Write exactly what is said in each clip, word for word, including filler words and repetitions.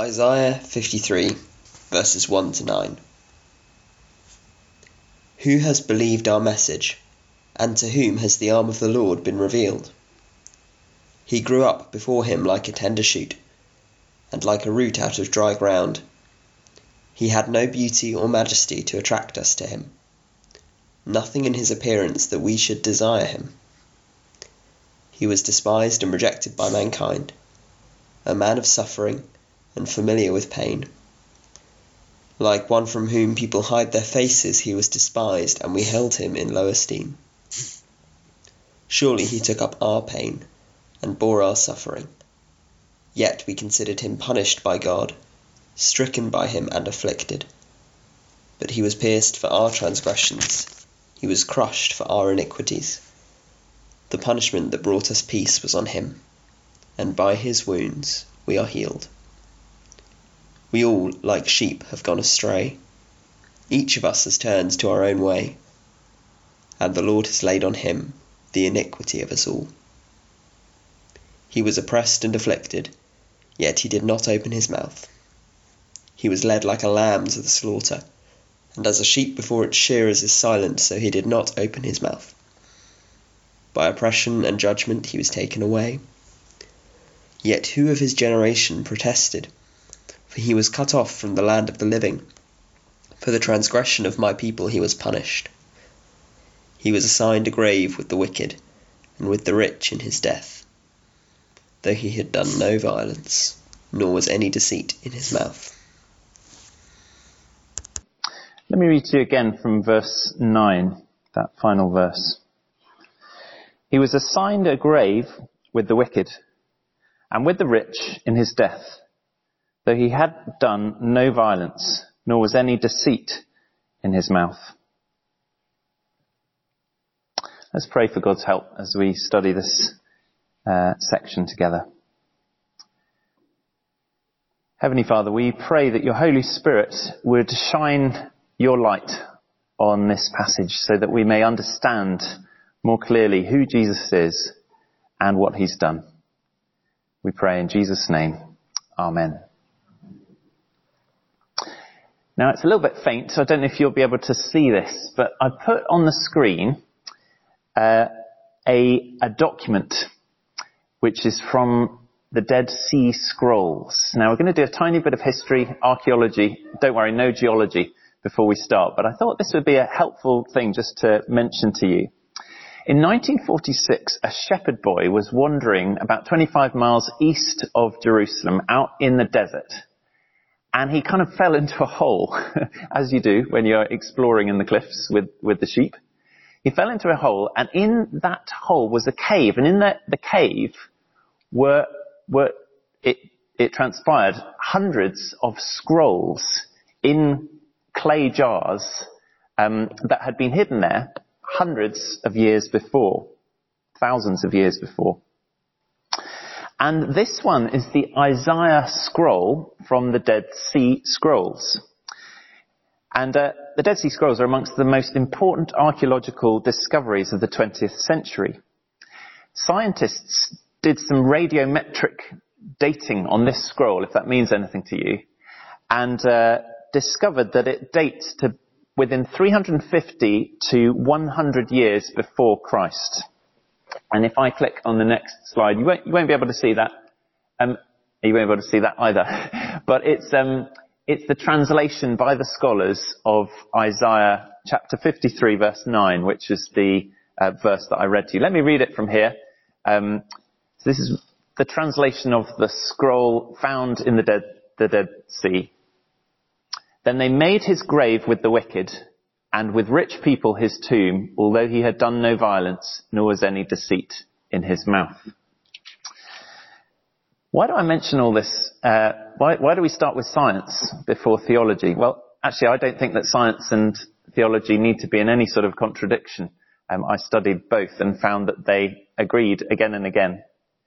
Isaiah fifty-three, verses one to nine. Who has believed our message, and to whom has the arm of the Lord been revealed? He grew up before him like a tender shoot, and like a root out of dry ground. He had no beauty or majesty to attract us to him, nothing in his appearance that we should desire him. He was despised and rejected by mankind, a man of suffering and familiar with pain. Like one from whom people hide their faces, he was despised, and we held him in low esteem. Surely he took up our pain and bore our suffering. Yet we considered him punished by God, stricken by him and afflicted. But he was pierced for our transgressions, he was crushed for our iniquities. The punishment that brought us peace was on him, and by his wounds we are healed. We all, like sheep, have gone astray. Each of us has turned to our own way, and the Lord has laid on him the iniquity of us all. He was oppressed and afflicted, yet he did not open his mouth. He was led like a lamb to the slaughter, and as a sheep before its shearers is silent, so he did not open his mouth. By oppression and judgment he was taken away. Yet who of his generation protested? For he was cut off from the land of the living. For the transgression of my people he was punished. He was assigned a grave with the wicked, and with the rich in his death, though he had done no violence, nor was any deceit in his mouth. Let me read to you again from verse nine, that final verse. He was assigned a grave with the wicked, and with the rich in his death, though he had done no violence, nor was any deceit in his mouth. Let's pray for God's help as we study this uh, section together. Heavenly Father, we pray that your Holy Spirit would shine your light on this passage so that we may understand more clearly who Jesus is and what he's done. We pray in Jesus' name. Amen. Now, it's a little bit faint, so I don't know if you'll be able to see this, but I put on the screen uh, a, a document which is from the Dead Sea Scrolls. Now, we're going to do a tiny bit of history, archaeology. Don't worry, no geology before we start, but I thought this would be a helpful thing just to mention to you. In nineteen forty-six, a shepherd boy was wandering about twenty-five miles east of Jerusalem out in the desert. And he kind of fell into a hole, as you do when you're exploring in the cliffs with, with the sheep. He fell into a hole, and in that hole was a cave. And in the, the cave were, were it, it transpired, hundreds of scrolls in clay jars um, that had been hidden there hundreds of years before, thousands of years before. And this one is the Isaiah scroll from the Dead Sea Scrolls. And uh, the Dead Sea Scrolls are amongst the most important archaeological discoveries of the twentieth century. Scientists did some radiometric dating on this scroll, if that means anything to you, and uh, discovered that it dates to within three hundred fifty to one hundred years before Christ. And if I click on the next slide, you won't, you won't be able to see that. Um, you won't be able to see that either. But it's, um, it's the translation by the scholars of Isaiah chapter fifty-three, verse nine, which is the uh, verse that I read to you. Let me read it from here. Um, so this is the translation of the scroll found in the Dead, the Dead Sea. Then they made his grave with the wicked, and with rich people his tomb, although he had done no violence, nor was any deceit in his mouth. Why do I mention all this? Uh, why, why do we start with science before theology? Well, actually, I don't think that science and theology need to be in any sort of contradiction. Um, I studied both and found that they agreed again and again.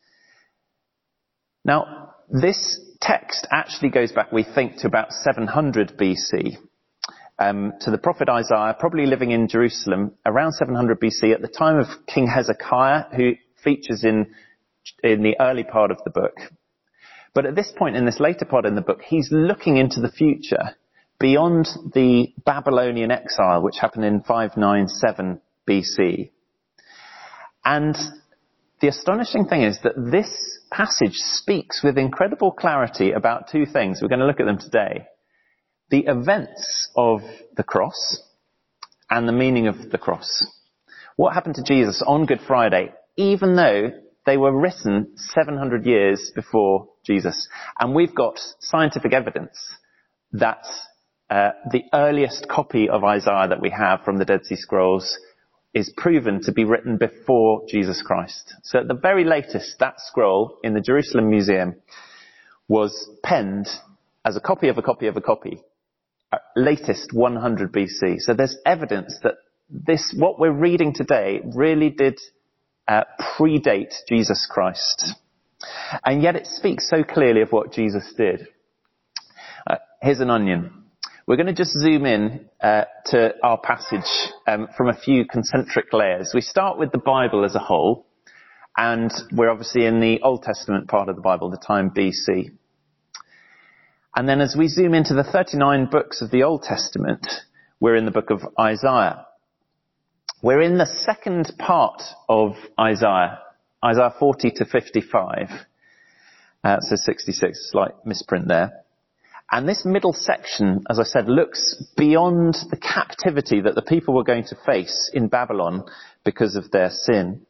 Now, this text actually goes back, we think, to about seven hundred B C. Um, to the prophet Isaiah, probably living in Jerusalem around seven hundred B C at the time of King Hezekiah, who features in in the early part of the book. But at this point in this later part in the book, he's looking into the future beyond the Babylonian exile, which happened in five ninety-seven B C. And the astonishing thing is that this passage speaks with incredible clarity about two things. We're going to look at them today. The events of the cross and the meaning of the cross. What happened to Jesus on Good Friday, even though they were written seven hundred years before Jesus. And we've got scientific evidence that uh, the earliest copy of Isaiah that we have from the Dead Sea Scrolls is proven to be written before Jesus Christ. So at the very latest, that scroll in the Jerusalem Museum was penned as a copy of a copy of a copy, at latest one hundred B C. So there's evidence that this, what we're reading today, really did uh, predate Jesus Christ. And yet it speaks so clearly of what Jesus did. Uh, here's an onion. We're going to just zoom in uh, to our passage um, from a few concentric layers. We start with the Bible as a whole, and we're obviously in the Old Testament part of the Bible, the time B C. And then as we zoom into the thirty-nine books of the Old Testament, we're in the book of Isaiah. We're in the second part of Isaiah, Isaiah forty to fifty-five. Uh, so sixty-six, slight misprint there. And this middle section, as I said, looks beyond the captivity that the people were going to face in Babylon because of their sin.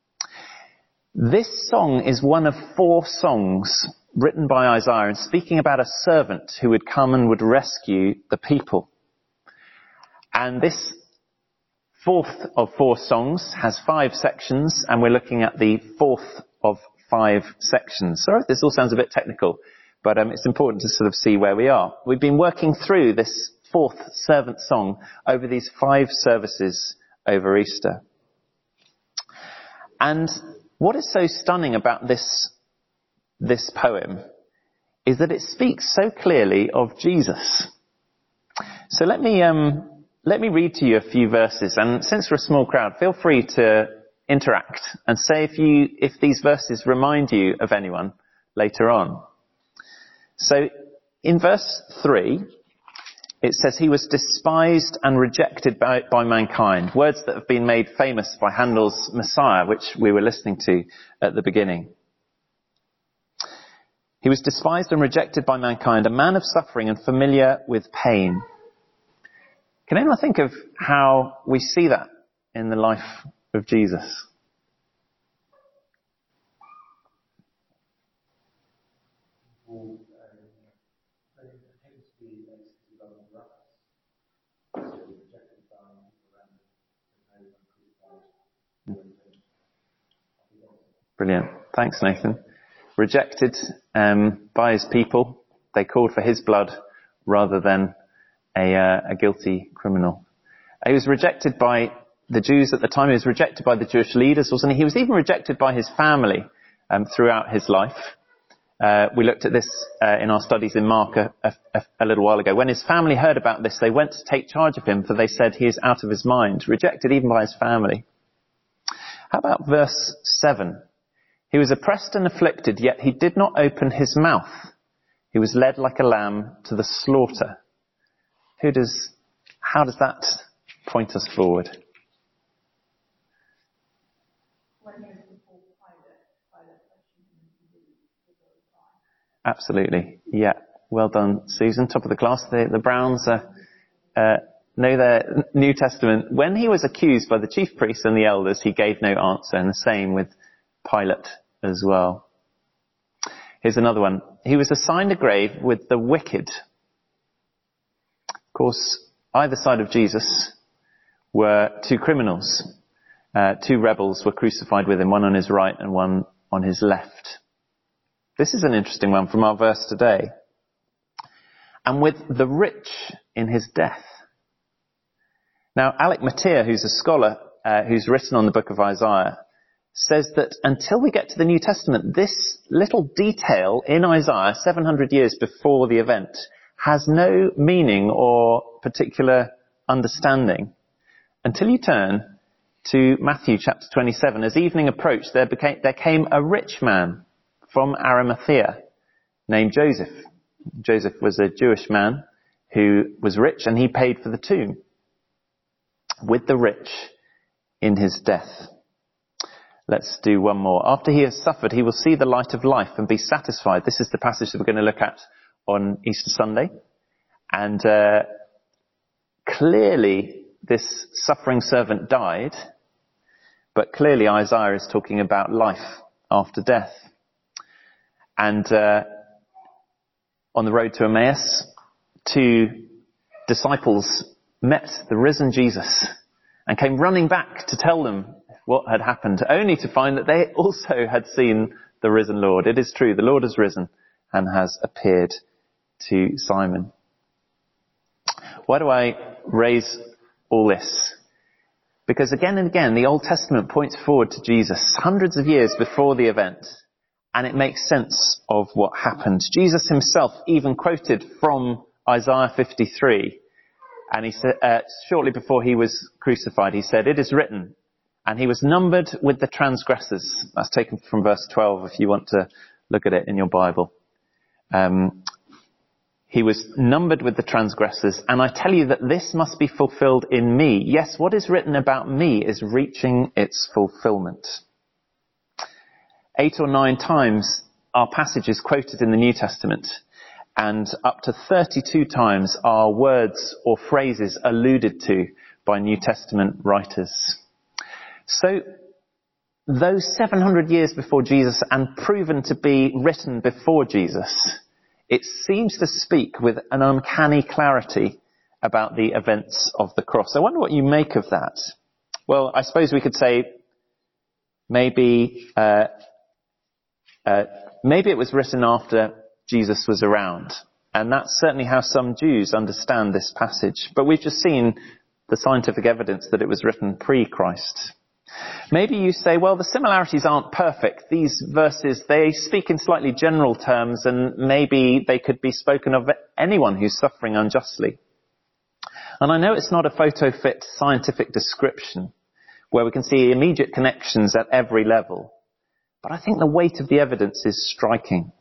This song is one of four songs written by Isaiah and speaking about a servant who would come and would rescue the people. And this fourth of four songs has five sections, and we're looking at the fourth of five sections. Sorry, this all sounds a bit technical. But um, it's important to sort of see where we are. We've been working through this fourth servant song over these five services over Easter. And what is so stunning about this, this poem is that it speaks so clearly of Jesus. So let me, um, let me read to you a few verses. And since we're a small crowd, feel free to interact and say if you, if these verses remind you of anyone later on. So in verse three, it says he was despised and rejected by, by mankind. Words that have been made famous by Handel's Messiah, which we were listening to at the beginning. He was despised and rejected by mankind, a man of suffering and familiar with pain. Can anyone think of how we see that in the life of Jesus? Brilliant. Thanks, Nathan. Rejected um, by his people. They called for his blood rather than a, uh, a guilty criminal. He was rejected by the Jews at the time. He was rejected by the Jewish leaders, wasn't he? He was even rejected by his family um, throughout his life. Uh, we looked at this uh, in our studies in Mark a, a, a little while ago. When his family heard about this, they went to take charge of him, for they said he is out of his mind, rejected even by his family. How about verse seven? He was oppressed and afflicted, yet he did not open his mouth. He was led like a lamb to the slaughter. Who does, how does that point us forward? Absolutely. Yeah. Well done, Susan. Top of the class. The, the Browns uh, uh, know their New Testament. When he was accused by the chief priests and the elders, he gave no answer, and the same with Pilate as well. Here's another one. He was assigned a grave with the wicked. Of course, either side of Jesus were two criminals. Uh, two rebels were crucified with him, one on his right and one on his left. This is an interesting one from our verse today. And with the rich in his death. Now, Alec Motyer, who's a scholar uh, who's written on the book of Isaiah, says that until we get to the New Testament, this little detail in Isaiah, seven hundred years before the event, has no meaning or particular understanding. Until you turn to Matthew chapter twenty-seven. As evening approached, there, became, there came a rich man from Arimathea, named Joseph. Joseph was a Jewish man who was rich, and he paid for the tomb with the rich in his death. Let's do one more. After he has suffered, he will see the light of life and be satisfied. This is the passage that we're going to look at on Easter Sunday. And uh, clearly, this suffering servant died, but clearly Isaiah is talking about life after death. And uh, on the road to Emmaus, two disciples met the risen Jesus and came running back to tell them what had happened, only to find that they also had seen the risen Lord. It is true, the Lord has risen and has appeared to Simon. Why do I raise all this? Because again and again, the Old Testament points forward to Jesus hundreds of years before the event, and it makes sense of what happened. Jesus himself even quoted from Isaiah fifty-three, and he said, uh, shortly before he was crucified, he said, "It is written, and he was numbered with the transgressors." That's taken from verse twelve if you want to look at it in your Bible. Um, he was numbered with the transgressors, and I tell you that this must be fulfilled in me. Yes, what is written about me is reaching its fulfillment. Eight or nine times our passage is quoted in the New Testament, and up to thirty-two times are words or phrases alluded to by New Testament writers. So, those seven hundred years before Jesus and proven to be written before Jesus, it seems to speak with an uncanny clarity about the events of the cross. I wonder what you make of that. Well, I suppose we could say maybe uh, uh, maybe it was written after Jesus was around, and that's certainly how some Jews understand this passage. But we've just seen the scientific evidence that it was written pre-Christ. Maybe you say, well, the similarities aren't perfect. These verses, they speak in slightly general terms, and maybe they could be spoken of anyone who's suffering unjustly. And I know it's not a photo-fit scientific description where we can see immediate connections at every level, but I think the weight of the evidence is striking.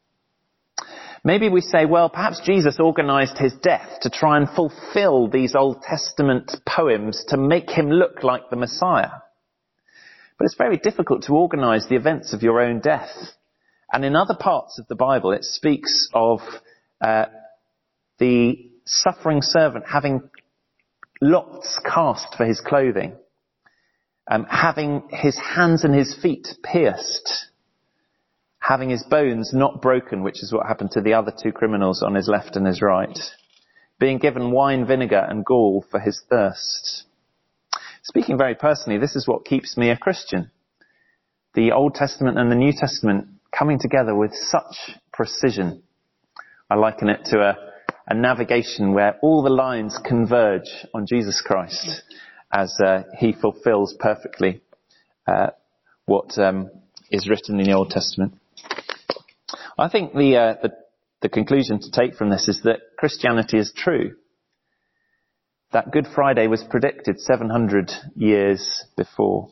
Maybe we say, well, perhaps Jesus organized his death to try and fulfill these Old Testament poems to make him look like the Messiah. But it's very difficult to organize the events of your own death. And in other parts of the Bible, it speaks of uh, the suffering servant having lots cast for his clothing, um, having his hands and his feet pierced, having his bones not broken, which is what happened to the other two criminals on his left and his right, being given wine vinegar and gall for his thirst. Speaking very personally, this is what keeps me a Christian. The Old Testament and the New Testament coming together with such precision. I liken it to a, a navigation where all the lines converge on Jesus Christ as uh, he fulfills perfectly uh, what um, is written in the Old Testament. I think the, uh, the the conclusion to take from this is that Christianity is true. That Good Friday was predicted seven hundred years before.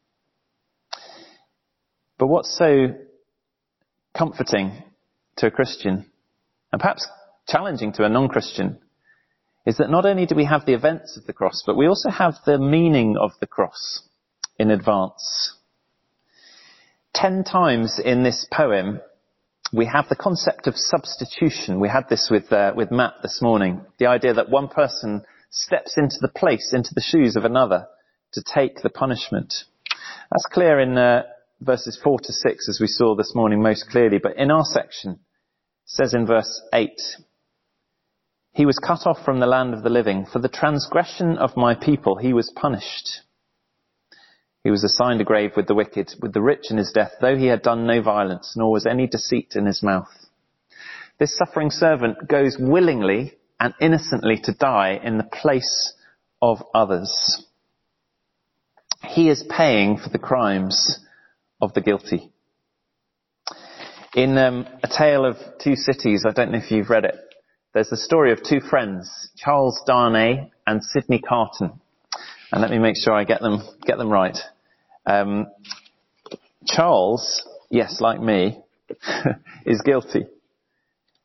But what's so comforting to a Christian, and perhaps challenging to a non-Christian, is that not only do we have the events of the cross, but we also have the meaning of the cross in advance. Ten times in this poem, we have the concept of substitution. We had this with uh, with Matt this morning. The idea that one person steps into the place, into the shoes of another to take the punishment. That's clear in uh, verses four to six, as we saw this morning most clearly. But in our section, it says in verse eight, "He was cut off from the land of the living. For the transgression of my people he was punished. He was assigned a grave with the wicked, with the rich in his death, though he had done no violence, nor was any deceit in his mouth." This suffering servant goes willingly and innocently to die in the place of others. He is paying for the crimes of the guilty. In um, A Tale of Two Cities, I don't know if you've read it, there's the story of two friends, Charles Darnay and Sidney Carton. And let me make sure I get them get them right. Um, Charles, yes, like me, is guilty.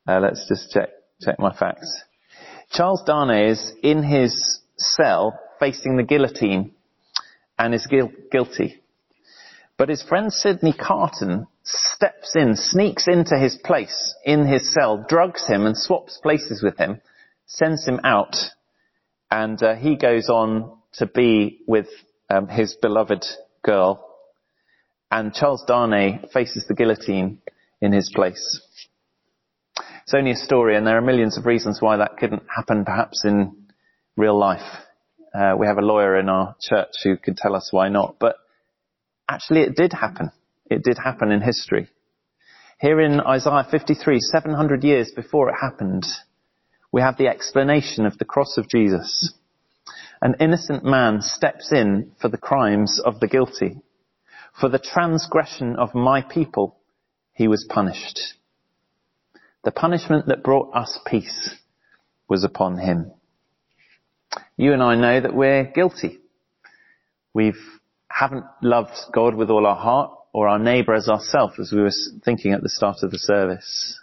Uh, let's just check check my facts. Charles Darnay is in his cell facing the guillotine and is guil- guilty. But his friend Sidney Carton steps in, sneaks into his place in his cell, drugs him and swaps places with him, sends him out, and uh, he goes on to be with um, his beloved girl. And Charles Darnay faces the guillotine in his place. It's only a story, and there are millions of reasons why that couldn't happen perhaps in real life. Uh, we have a lawyer in our church who could tell us why not, but actually it did happen. It did happen in history. Here in Isaiah fifty-three, seven hundred years before it happened, we have the explanation of the cross of Jesus. An innocent man steps in for the crimes of the guilty. For the transgression of my people, he was punished. The punishment that brought us peace was upon him. You and I know that we're guilty. We haven't loved God with all our heart or our neighbour as ourselves, as we were thinking at the start of the service.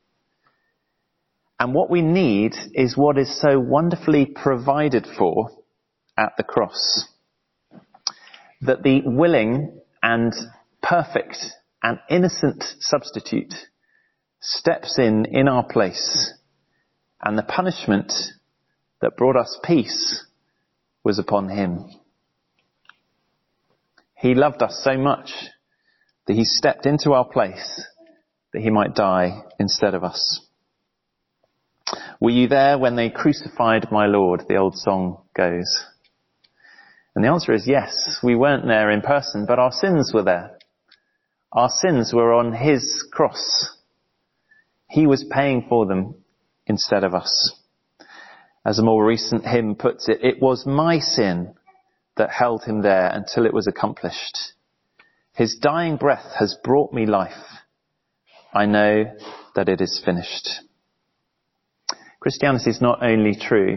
And what we need is what is so wonderfully provided for at the cross. That the willing and perfect and innocent substitute steps in in our place, and the punishment that brought us peace was upon him. He loved us so much that he stepped into our place that he might die instead of us. Were you there when they crucified my Lord? The old song goes. And the answer is yes. We weren't there in person, but our sins were there. Our sins were on his cross. He was paying for them instead of us. As a more recent hymn puts it, it was my sin that held him there until it was accomplished. His dying breath has brought me life. I know that it is finished. Christianity is not only true,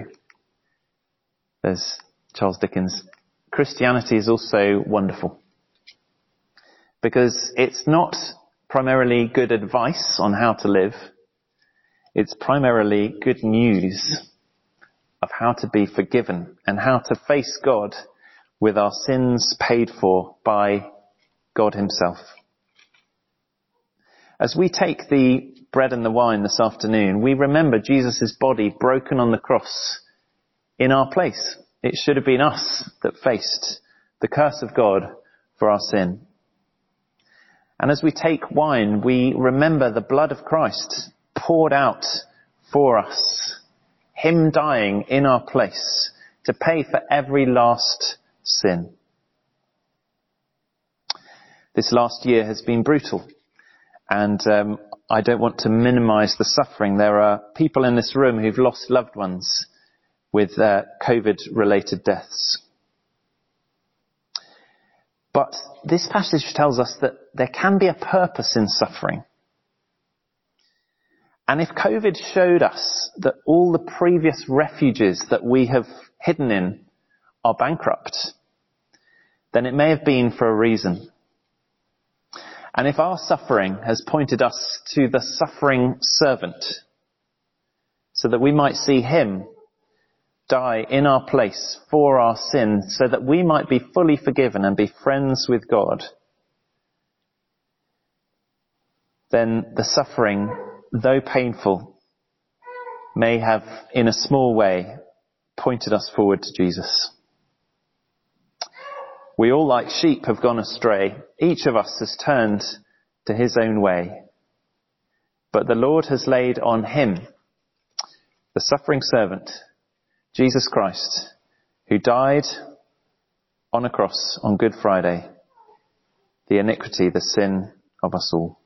as Charles Dickens, Christianity is also wonderful. Because it's not primarily good advice on how to live. It's primarily good news of how to be forgiven and how to face God with our sins paid for by God himself. As we take the bread and the wine this afternoon, we remember Jesus' body broken on the cross in our place. It should have been us that faced the curse of God for our sin. And as we take wine, we remember the blood of Christ poured out for us. Him dying in our place to pay for every last sin. This last year has been brutal. And um, I don't want to minimize the suffering. There are people in this room who've lost loved ones with uh, COVID-related deaths. But this passage tells us that there can be a purpose in suffering. And if COVID showed us that all the previous refuges that we have hidden in are bankrupt, then it may have been for a reason. And if our suffering has pointed us to the suffering servant, so that we might see him die in our place for our sin, so that we might be fully forgiven and be friends with God, then the suffering, though painful, may have, in a small way, pointed us forward to Jesus. We all, like sheep, have gone astray. Each of us has turned to his own way. But the Lord has laid on him, the suffering servant, Jesus Christ, who died on a cross on Good Friday, the iniquity, the sin of us all.